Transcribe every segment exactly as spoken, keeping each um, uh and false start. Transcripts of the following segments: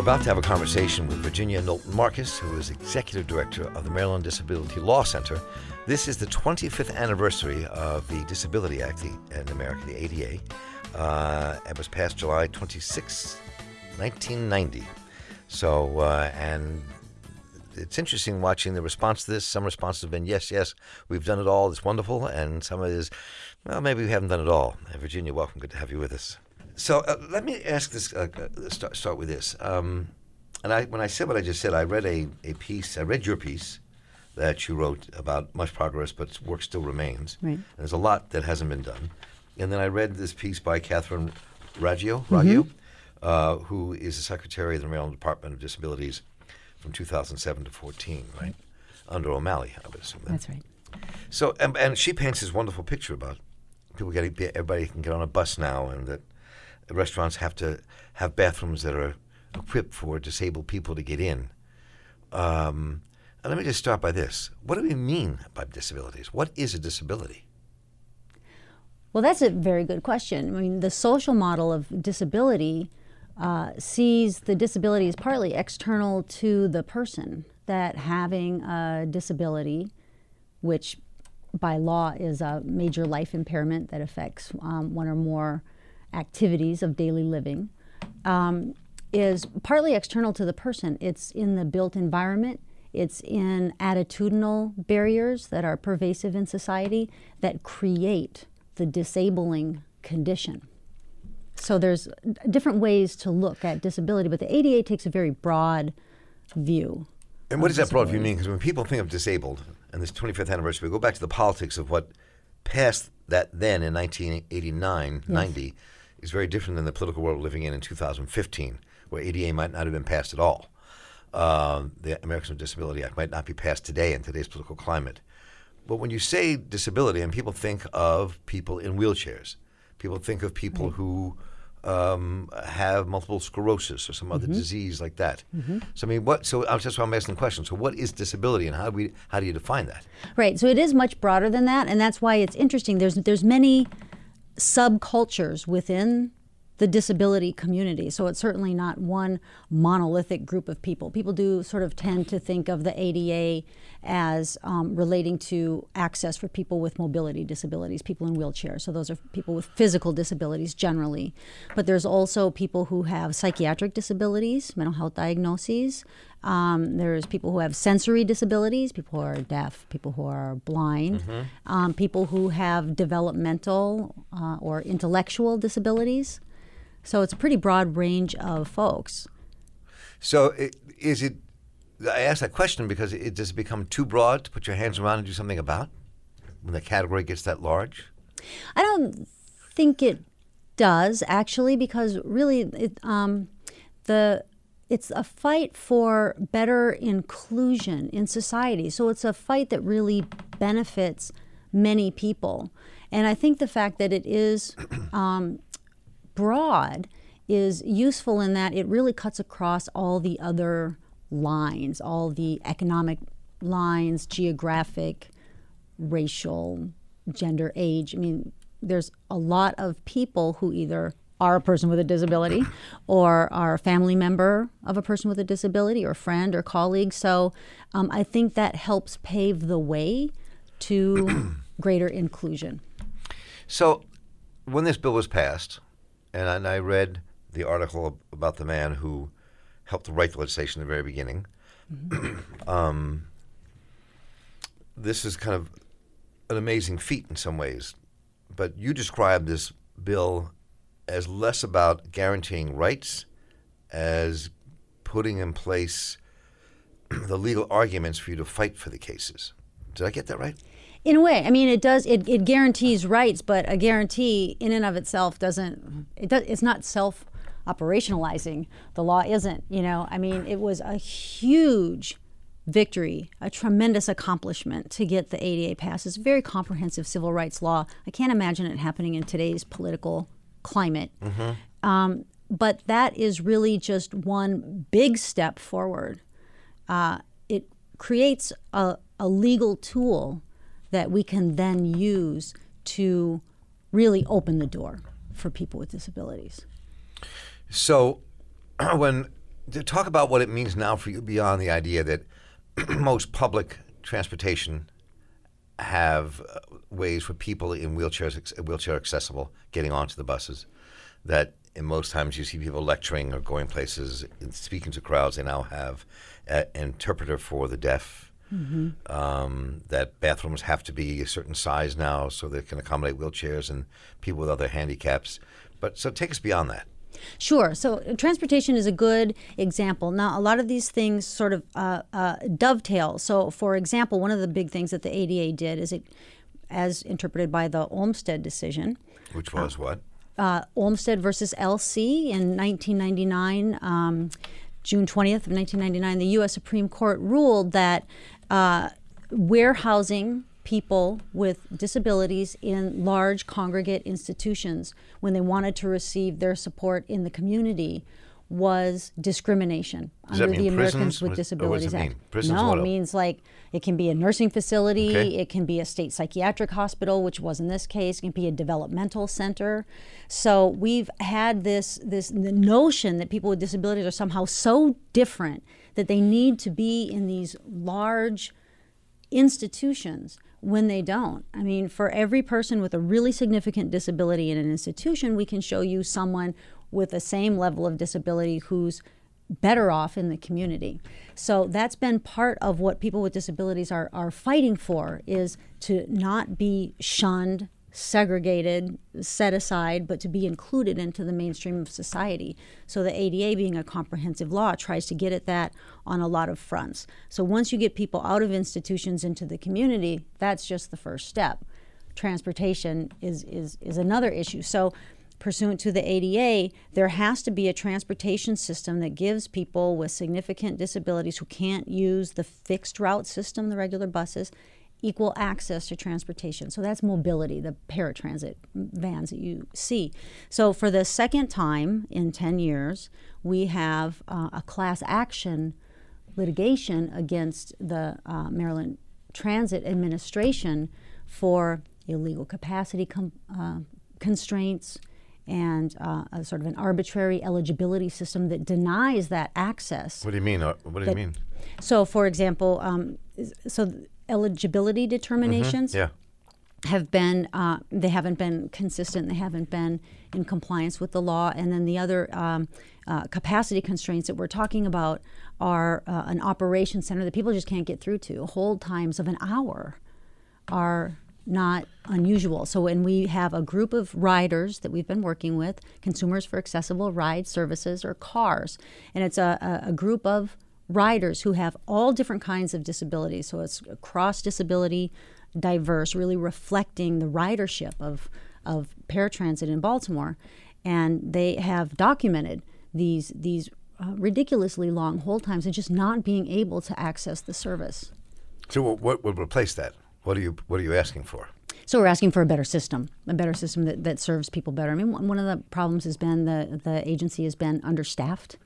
about to have a conversation with Virginia Knowlton Marcus, who is Executive Director of the Maryland Disability Law Center. This is the twenty-fifth anniversary of the Disability Act in America, the A D A. Uh, it was passed July twenty-sixth, nineteen ninety. So, uh, and it's interesting watching the response to this. Some responses have been, yes, yes, we've done it all, it's wonderful. And some of it is, well, maybe we haven't done it all. And Virginia, welcome. Good to have you with us. So uh, let me ask this, uh, uh, start, start with this. Um, and I, when I said what I just said, I read a, a piece, I read your piece that you wrote about much progress, but work still remains. Right. And there's a lot that hasn't been done. And then I read this piece by Catherine Raggio, Raggio mm-hmm. uh, who is the Secretary of the Maryland Department of Disabilities from two thousand seven to fourteen, right? right. Under O'Malley, I would assume that. That's right. So, and, and she paints this wonderful picture about people getting, everybody can get on a bus now, and that restaurants have to have bathrooms that are equipped for disabled people to get in. Um, and let me just start by this. What do we mean by disabilities? What is a disability? Well, that's a very good question. I mean, the social model of disability uh, sees the disability as partly external to the person, that having a disability, which by law is a major life impairment that affects um, one or more activities of daily living, um, is partly external to the person. It's in the built environment. It's in attitudinal barriers that are pervasive in society that create the disabling condition. So there's different ways to look at disability, but the A D A takes a very broad view. And what does that broad view mean? Because when people think of disabled, and this twenty-fifth anniversary, we go back to the politics of what passed that then in nineteen eighty-nine, yes. ninety, is very different than the political world we're living in in two thousand fifteen, where A D A might not have been passed at all. Uh, the Americans with Disability Act might not be passed today in today's political climate. But when you say disability, and people think of people in wheelchairs, people think of people right. who um, have multiple sclerosis or some other mm-hmm. disease like that. Mm-hmm. So I mean, what? So that's why I'm asking the question. So what is disability, and how do we? How do you define that? Right. So it is much broader than that, and that's why it's interesting. There's there's many subcultures within the disability community. So it's certainly not one monolithic group of people. People do sort of tend to think of the A D A as um, relating to access for people with mobility disabilities, people in wheelchairs. So those are people with physical disabilities generally. But there's also people who have psychiatric disabilities, mental health diagnoses. Um, there's people who have sensory disabilities, people who are deaf, people who are blind, mm-hmm. um, people who have developmental uh, or intellectual disabilities. So it's a pretty broad range of folks. So it, is it, I ask that question because it does it become too broad to put your hands around and do something about when the category gets that large? I don't think it does, actually, because really it, um, the it's a fight for better inclusion in society. So it's a fight that really benefits many people. And I think the fact that it is um, broad is useful in that it really cuts across all the other lines, all the economic lines, geographic, racial, gender, age. I mean, there's a lot of people who either are a person with a disability or are a family member of a person with a disability or friend or colleague. So um, I think that helps pave the way to greater inclusion. So when this bill was passed, and I, and I read the article about the man who helped to write the legislation in the very beginning. Mm-hmm. um, this is kind of an amazing feat in some ways. But you describe this bill as less about guaranteeing rights as putting in place the legal arguments for you to fight for the cases. Did I get that right? In a way, I mean, it does. It, it guarantees rights, but a guarantee in and of itself doesn't. It does. It's not self-operationalizing. The law isn't. You know, I mean, it was a huge victory, a tremendous accomplishment to get the A D A passed. It's a very comprehensive civil rights law. I can't imagine it happening in today's political climate. Mm-hmm. Um, but that is really just one big step forward. Uh, it creates a, a legal tool that we can then use to really open the door for people with disabilities. So when to talk about what it means now for you beyond the idea that most public transportation have uh, ways for people in wheelchairs, wheelchair accessible, getting onto the buses, that in most times you see people lecturing or going places and speaking to crowds. They now have an interpreter for the deaf, mm-hmm. um, that bathrooms have to be a certain size now so they can accommodate wheelchairs and people with other handicaps. But so take us beyond that. Sure. So uh, transportation is a good example. Now, a lot of these things sort of uh, uh, dovetail. So, for example, one of the big things that the A D A did is it, as interpreted by the Olmsted decision. Which was uh, what? Uh, Olmsted versus L C in nineteen ninety-nine, um, June twentieth of nineteen ninety-nine, the U S Supreme Court ruled that uh, warehousing people with disabilities in large congregate institutions when they wanted to receive their support in the community was discrimination Does under that mean the Americans prisons? with What- Disabilities what does it Act. mean? Prisons, no, what it else? means like it can be a nursing facility, Okay. it can be a state psychiatric hospital, which was in this case, it can be a developmental center. So we've had this this the notion that people with disabilities are somehow so different that they need to be in these large institutions when they don't. I mean, for every person with a really significant disability in an institution, we can show you someone with the same level of disability who's better off in the community. So that's been part of what people with disabilities are, are fighting for, is to not be shunned, segregated, set aside, but to be included into the mainstream of society. So the A D A, being a comprehensive law, tries to get at that on a lot of fronts. So once you get people out of institutions into the community, that's just the first step. Transportation is is is another issue. So pursuant to the A D A, there has to be a transportation system that gives people with significant disabilities who can't use the fixed route system, the regular buses, equal access to transportation. So that's mobility, the paratransit vans that you see. So for the second time in ten years, we have uh, a class action litigation against the uh, Maryland Transit Administration for illegal capacity com- uh, constraints and uh, a sort of an arbitrary eligibility system that denies that access. What do you mean? Uh, What do you That- mean? So, for example, um, is- so eligibility determinations Yeah. have been, uh, they haven't been consistent, they haven't been in compliance with the law. And then the other um, uh, capacity constraints that we're talking about are uh, an operation center that people just can't get through to. Hold times of an hour are not unusual. So when we have a group of riders that we've been working with, Consumers for Accessible Ride Services, or CARS, and it's a, a, a group of riders who have all different kinds of disabilities. So it's cross disability, diverse, really reflecting the ridership of, of paratransit in Baltimore. And they have documented these, these uh, ridiculously long hold times and just not being able to access the service. So what, what would replace that? What are you What are you asking for? So we're asking for a better system, a better system that, that serves people better. I mean, one one of the problems has been the, the agency has been understaffed.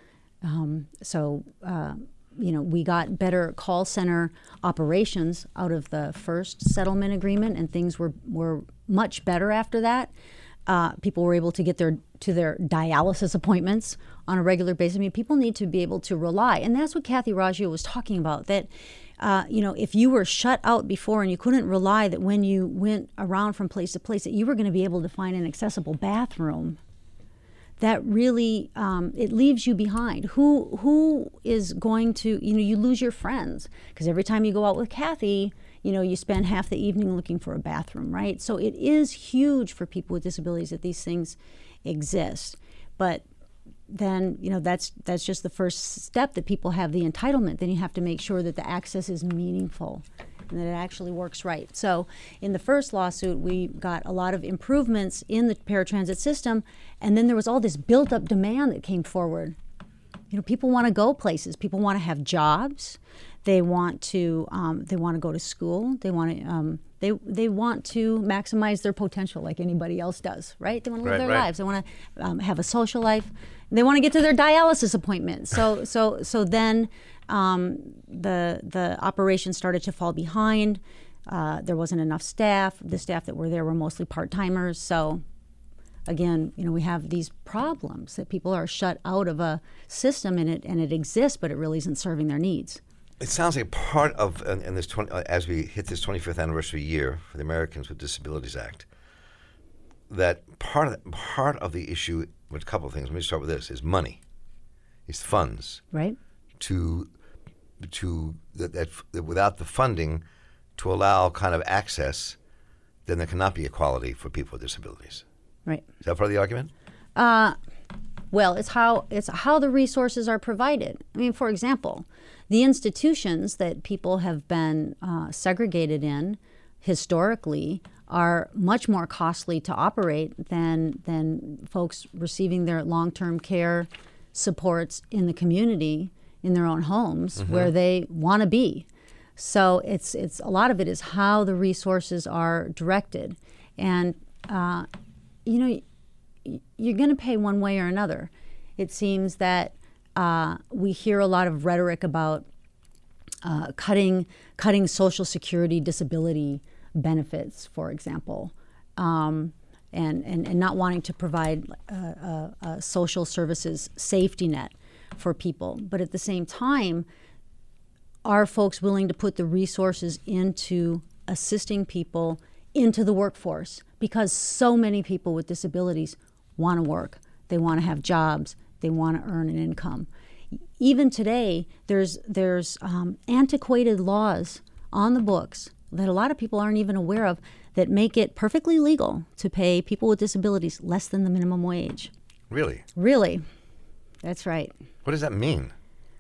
Um, so, uh, you know, we got better call center operations out of the first settlement agreement, and things were, were much better after that. Uh, people were able to get their to their dialysis appointments on a regular basis. I mean, people need to be able to rely, and that's what Kathy Raggio was talking about. That, uh, you know, if you were shut out before and you couldn't rely that when you went around from place to place that you were going to be able to find an accessible bathroom, that really um, it leaves you behind. Who who is going to, you know, you lose your friends because every time you go out with Kathy, you know, you spend half the evening looking for a bathroom, right? So it is huge for people with disabilities that these things exist. But then, you know, that's that's just the first step, that people have the entitlement. Then you have to make sure that the access is meaningful and that it actually works right. So in the first lawsuit, we got a lot of improvements in the paratransit system, and then there was all this built up demand that came forward. You know, people want to go places. People want to have jobs. They want to. Um, they want to go to school. They want to. Um, they they want to maximize their potential, like anybody else does, right? They want to live Right, their right. lives. They want to um, have a social life. They want to get to their dialysis appointment. So so so then um, the the operation started to fall behind. Uh, there wasn't enough staff. The staff that were there were mostly part timers. So again, you know, we have these problems that people are shut out of a system and it and it exists, but it really isn't serving their needs. It sounds like part of, in, in this twenty, uh, as we hit this twenty-fifth anniversary year for the Americans with Disabilities Act, that part of the, part of the issue, with a couple of things. Let me start with this: is money, is funds, right? To to that, that, that without the funding to allow kind of access, then there cannot be equality for people with disabilities. Right. Is that part of the argument? Uh, well, it's how it's how the resources are provided. I mean, for example, the institutions that people have been uh, segregated in historically are much more costly to operate than than folks receiving their long-term care supports in the community, in their own homes, mm-hmm. where they want to be. So it's it's a lot of it is how the resources are directed, and uh, you know, you're going to pay one way or another. It seems that uh, we hear a lot of rhetoric about uh, cutting cutting Social Security disability benefits, for example, um, and, and and not wanting to provide a, a, a social services safety net for people. But at the same time, are folks willing to put the resources into assisting people into the workforce? Because so many people with disabilities want to work. They want to have jobs. They want to earn an income. Even today, there's there's um, antiquated laws on the books that a lot of people aren't even aware of that make it perfectly legal to pay people with disabilities less than the minimum wage. Really? Really. That's right. What does that mean?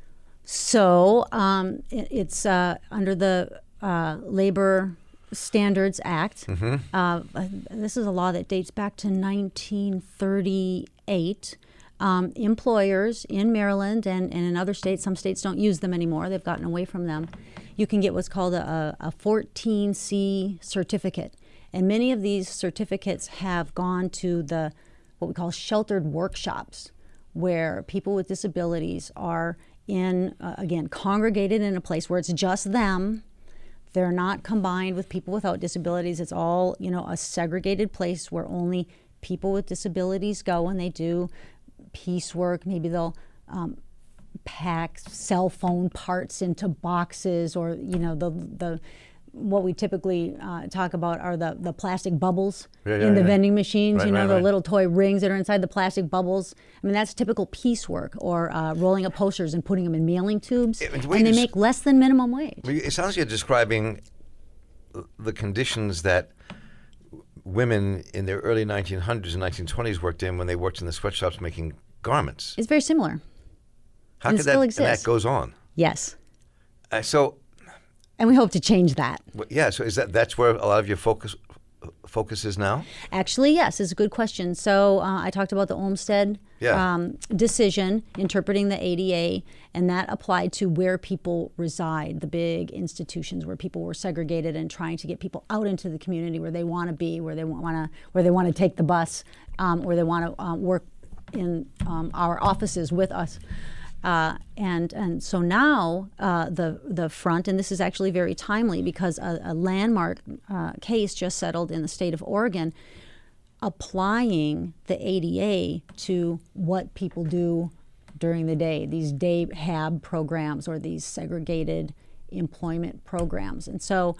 So um, it, it's uh, under the uh, Labor Standards Act. Mm-hmm. Uh, this is a law that dates back to nineteen thirty-eight. Um, employers in Maryland and, and in other states, some states don't use them anymore. They've gotten away from them. You can get what's called a, a fourteen C certificate. And many of these certificates have gone to the what we call sheltered workshops, where people with disabilities are in, uh, again, congregated in a place where it's just them. They're not combined with people without disabilities. It's all, you know, a segregated place where only people with disabilities go and they do piecework. Maybe they'll um, pack cell phone parts into boxes, or, you know, the the what we typically uh, talk about are the, the plastic bubbles yeah, yeah, in the yeah. vending machines, right, you know, right, the right. little toy rings that are inside the plastic bubbles. I mean, that's typical piecework, or uh, rolling up posters and putting them in mailing tubes. Yeah, and the way they you make less than minimum wage. It sounds like you're describing the conditions that women in their early nineteen hundreds and nineteen twenties worked in when they worked in the sweatshops making garments. It's very similar. How and could it that, still and exists. that goes on? Yes. Uh, so, And we hope to change that. w- yeah, so is that that's where a lot of your focus focus is now? Actually, yes, it's a good question. So uh, I talked about the Olmsted Yeah. um, decision interpreting the A D A, and that applied to where people reside, the big institutions where people were segregated, and trying to get people out into the community where they want to be, where they want to, where they want to take the bus, um, where they want to uh, work in um, our offices with us. Uh, and and so now uh, the the front, and this is actually very timely because a, a landmark uh, case just settled in the state of Oregon, applying the A D A to what people do during the day, these day hab programs or these segregated employment programs. And so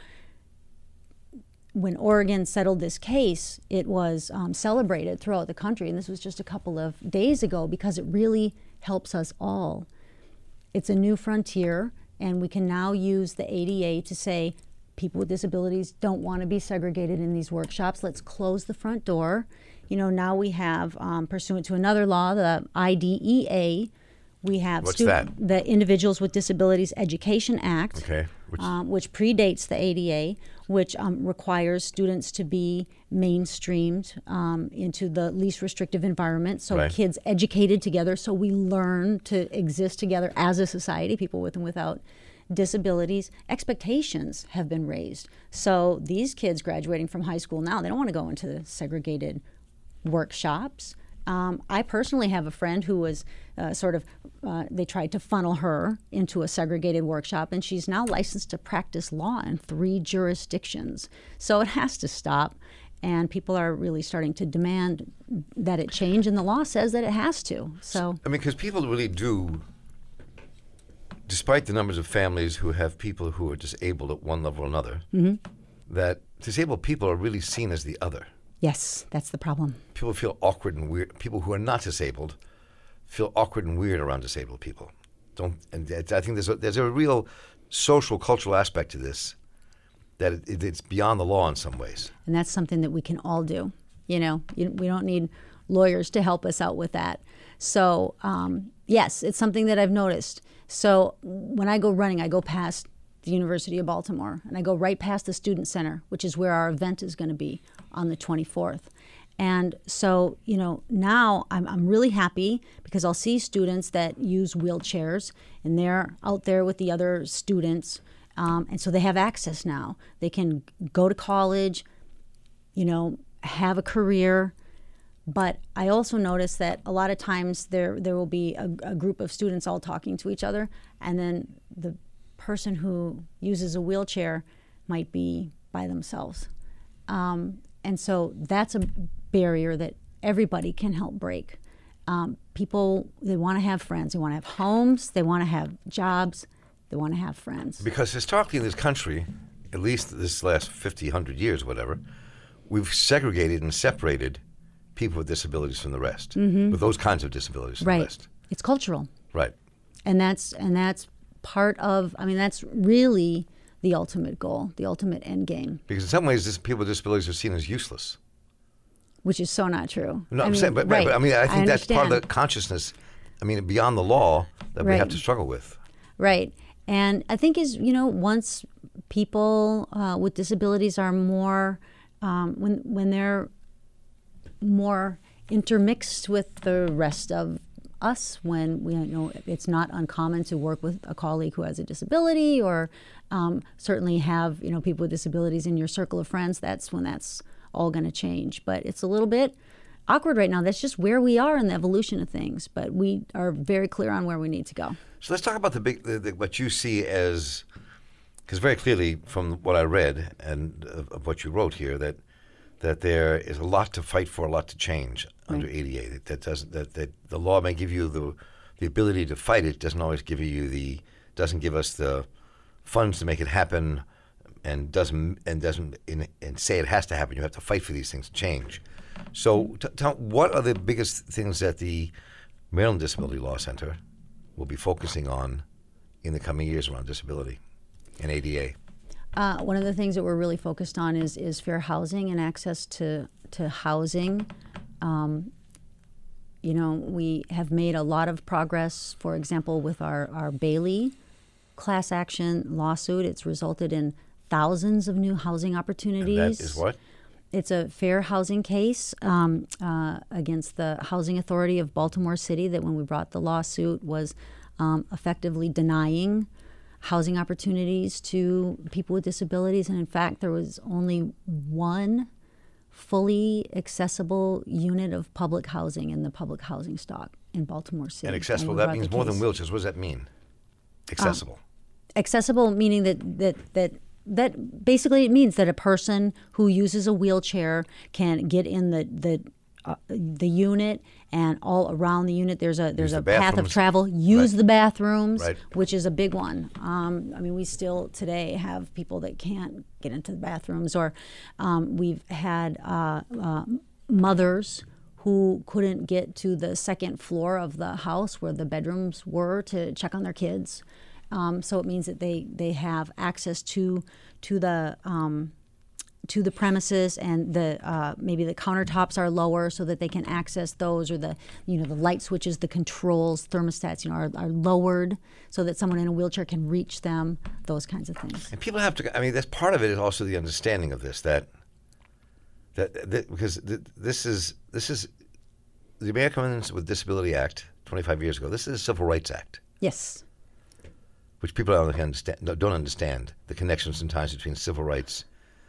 when Oregon settled this case, it was um, celebrated throughout the country, and this was just a couple of days ago, because it really helps us all. It's a new frontier, and we can now use the A D A to say people with disabilities don't want to be segregated in these workshops. Let's close the front door. You know, now we have, um, pursuant to another law, the I D E A, we have What's student, that? the Individuals with Disabilities Education Act, Okay. Which, um, which predates the A D A, which um, requires students to be mainstreamed um, into the least restrictive environment, so Right. kids educated together, so we learn to exist together as a society, people with and without disabilities. Expectations have been raised. So these kids graduating from high school now, they don't want to go into the segregated workshops. Um, I personally have a friend who was uh, sort of, uh, they tried to funnel her into a segregated workshop, and she's now licensed to practice law in three jurisdictions. So it has to stop. and people are really starting to demand that it change, and the law says that it has to. So I mean, because people really do, despite the numbers of families who have people who are disabled at one level or another, mm-hmm. that disabled people are really seen as the other. Yes, that's the problem. People feel awkward and weird. People who are not disabled feel awkward and weird around disabled people. Don't, and I think there's a, there's a real social, cultural aspect to this, that it, it, it's beyond the law in some ways. And that's something that we can all do. You know, you, we don't need lawyers to help us out with that. So, um, yes, it's something that I've noticed. So when I go running, I go past the University of Baltimore, and I go right past the Student Center, which is where our event is going to be on the twenty-fourth. And so, you know, now I'm, I'm really happy because I'll see students that use wheelchairs, and they're out there with the other students. Um, and so they have access now. They can go to college, you know, have a career. But I also notice that a lot of times there there will be a, a group of students all talking to each other, and then the person who uses a wheelchair might be by themselves. Um, and so that's a barrier that everybody can help break. Um, people, they want to have friends. They want to have homes. They want to have jobs. They want to have friends. Because historically in this country, at least this last fifty, one hundred years, whatever, we've segregated and separated people with disabilities from the rest, mm-hmm. with those kinds of disabilities from right. the rest. It's cultural. Right. And that's and that's part of, I mean, that's really the ultimate goal, the ultimate end game. Because in some ways, this, people with disabilities are seen as useless. Which is so not true. No, I I'm mean, saying, but, right. but I mean, I think I that's part of understand. the consciousness, I mean, beyond the law that we Right. have to struggle with. Right. And I think is, you know, once people uh, with disabilities are more, um, when when they're more intermixed with the rest of us, when we you know it's not uncommon to work with a colleague who has a disability, or um, certainly have, you know, people with disabilities in your circle of friends, that's when that's all going to change. But it's a little bit awkward right now. That's just where we are in the evolution of things. But we are very clear on where we need to go. So let's talk about the big, the, the, what you see as, because very clearly from what I read and of, of what you wrote here, that that there is a lot to fight for, a lot to change under Right. A D A. That, that doesn't that, that the law may give you the the ability to fight it, doesn't always give you the doesn't give us the funds to make it happen, and doesn't and doesn't in, and say it has to happen. You have to fight for these things to change. So, t- tell what are the biggest things that the Maryland Disability Law Center will be focusing on in the coming years around disability and A D A? Uh, one of the things that we're really focused on is is fair housing and access to to housing. Um, you know, we have made a lot of progress, for example, with our, our Bailey class action lawsuit. It's resulted in thousands of new housing opportunities. And that is what? It's a fair housing case um, uh, against the Housing Authority of Baltimore City that when we brought the lawsuit was um, effectively denying housing opportunities to people with disabilities. And in fact, there was only one fully accessible unit of public housing in the public housing stock in Baltimore City. And accessible, we that brought means the more than case. wheelchairs. What does that mean? Accessible. Accessible meaning that that that that basically it means that a person who uses a wheelchair can get in the the uh, the unit, and all around the unit there's a there's Use a the path of bathrooms. travel. Use Right. the bathrooms, Right. which is a big one. Um, I mean, we still today have people that can't get into the bathrooms, or um, we've had uh, uh, mothers who couldn't get to the second floor of the house where the bedrooms were to check on their kids. Um, so it means that they, they have access to to the um, to the premises, and the uh, maybe the countertops are lower so that they can access those, or the you know the light switches, the controls, thermostats, you know, are, are lowered so that someone in a wheelchair can reach them. Those kinds of things. And people have to. I mean, that's part of it. Is also the understanding of this that that, that because th- this is this is the Americans with Disability Act twenty-five years ago. This is a Civil Rights Act, Yes. which people don't understand. Don't understand the connection sometimes between civil rights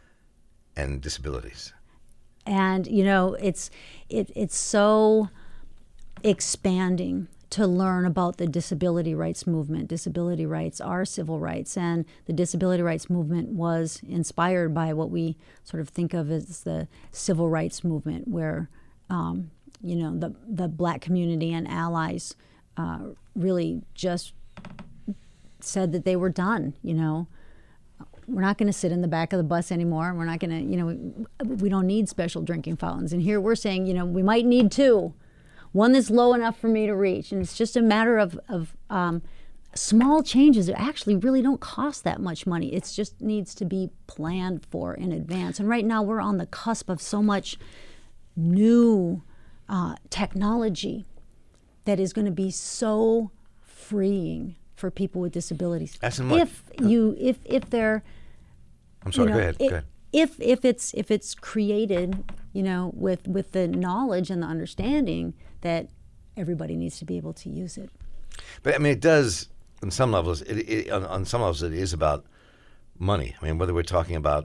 and disabilities. And you know it's it it's so expanding to learn about the disability rights movement. Disability rights are civil rights, and the disability rights movement was inspired by what we sort of think of as the civil rights movement, where um, you know the the Black community and allies uh, really just said that they were done. You know, we're not going to sit in the back of the bus anymore. We're not going to, you know, we, we don't need special drinking fountains. And here we're saying, you know, we might need two. One that's low enough for me to reach. And it's just a matter of, of um, small changes that actually really don't cost that much money. It just needs to be planned for in advance. And right now we're on the cusp of so much new uh, technology that is going to be so freeing for people with disabilities. As in what? If you, if if they're, I'm sorry. you know, go ahead. it, go ahead. If if it's if it's created, you know, with with the knowledge and the understanding that everybody needs to be able to use it. But I mean, it does on some levels. It, it on, on some levels, it is about money. I mean, whether we're talking about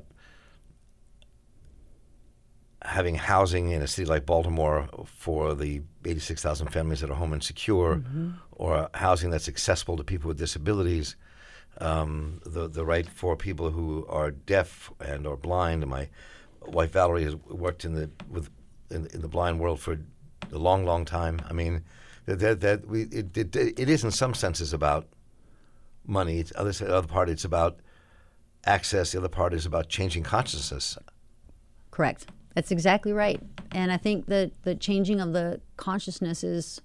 having housing in a city like Baltimore for the eighty-six thousand families that are home insecure, mm-hmm. or housing that's accessible to people with disabilities, um, the the right for people who are deaf and or blind. And my wife Valerie has worked in the with in, in the blind world for a long, long time. I mean, that that, that we it, it it is in some senses about money. It's other the other part it's about access. The other part is about changing consciousness. Correct. That's exactly right. And I think that the changing of the consciousness is,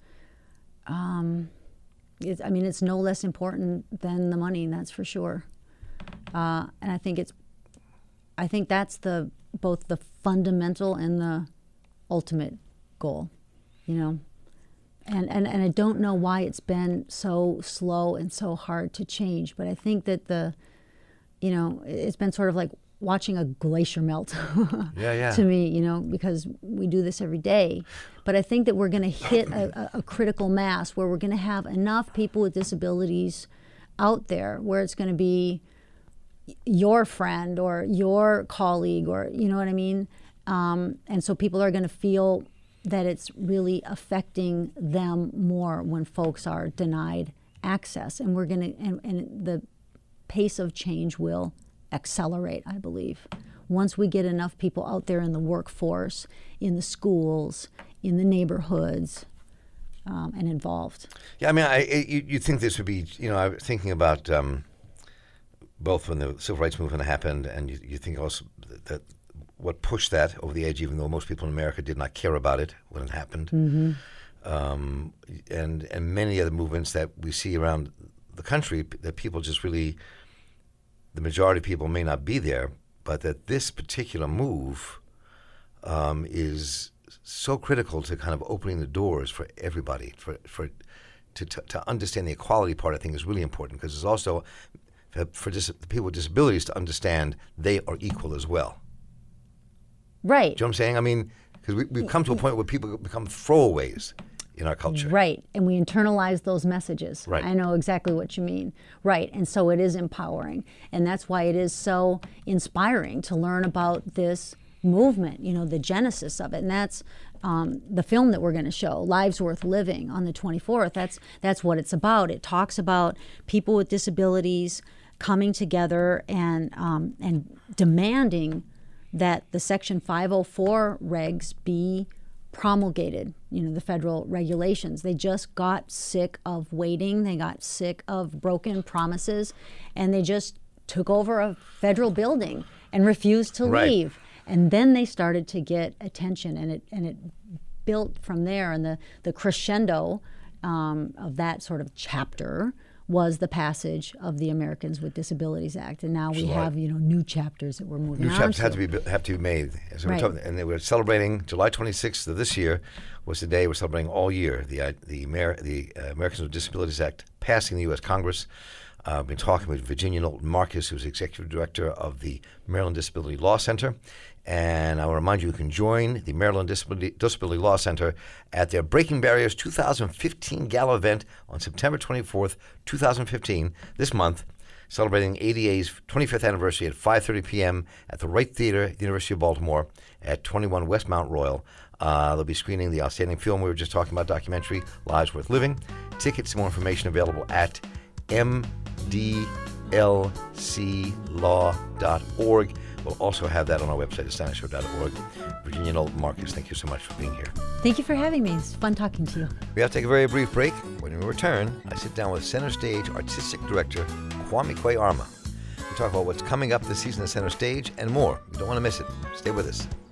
um, is, I mean, it's no less important than the money, that's for sure. Uh, and I think it's, I think that's the both the fundamental and the ultimate goal, you know. And, and, and I don't know why it's been so slow and so hard to change, but I think that the, you know, it's been sort of like watching a glacier melt yeah, yeah. to me, you know, because we do this every day. But I think that we're going to hit a, a critical mass where we're going to have enough people with disabilities out there where it's going to be your friend or your colleague, or, you know what I mean? Um, and so people are going to feel that it's really affecting them more when folks are denied access. And we're going to, and, and the pace of change will accelerate, I believe, once we get enough people out there in the workforce, in the schools, in the neighborhoods, um, and involved. Yeah, I mean, I, you, you think this would be, you know, I was thinking about um, both when the civil rights movement happened, and you, you think also that what pushed that over the edge, even though most people in America did not care about it when it happened, mm-hmm. um, and and many other movements that we see around the country that people just really, the majority of people may not be there, but that this particular move um, is so critical to kind of opening the doors for everybody, for for to to, to understand the equality part. I think is really important, because it's also for, for dis- people with disabilities to understand they are equal as well. Right. Do you know what I'm saying? I mean, because we, we've come to a point where people become throwaways in our culture. Right, and we internalize those messages. Right. I know exactly what you mean. Right, and so it is empowering. And that's why it is so inspiring to learn about this movement, you know, the genesis of it. And that's um, the film that we're going to show, Lives Worth Living, on the twenty-fourth. That's, that's what it's about. It talks about people with disabilities coming together and um, and demanding that the Section five oh four regs be promulgated, you know, the federal regulations. They just got sick of waiting. They got sick of broken promises, and they just took over a federal building and refused to Right. leave. And then they started to get attention, and it and it built from there. And the, the crescendo um, of that sort of chapter was the passage of the Americans with Disabilities Act, and now we Right. have, you know, new chapters that we're moving New on chapters to. have to be have to be made, so we're Right. talking, and they were celebrating July twenty-sixth of this year was the day we're celebrating all year the uh, the, Amer- the uh, Americans with Disabilities Act passing the U S Congress. Uh, I've been talking with Virginia Knowlton Marcus, who's executive director of the Maryland Disability Law Center. And I will remind you, you can join the Maryland Disability, Disability Law Center at their Breaking Barriers two thousand fifteen Gala event on September twenty-fourth, twenty fifteen, this month, celebrating A D A's twenty-fifth anniversary at five thirty p.m. at the Wright Theater at the University of Baltimore at twenty-one West Mount Royal. Uh, they'll be screening the outstanding film we were just talking about, documentary, Lives Worth Living. Tickets, more information available at m d l c law dot org. We'll also have that on our website, astonished show dot org. Virginia Knowlton Marcus, thank you so much for being here. Thank you for having me. It's fun talking to you. We have to take a very brief break. When we return, I sit down with Center Stage Artistic Director Kwame Kwei-Armah. We talk about what's coming up this season at Center Stage and more. You don't want to miss it. Stay with us.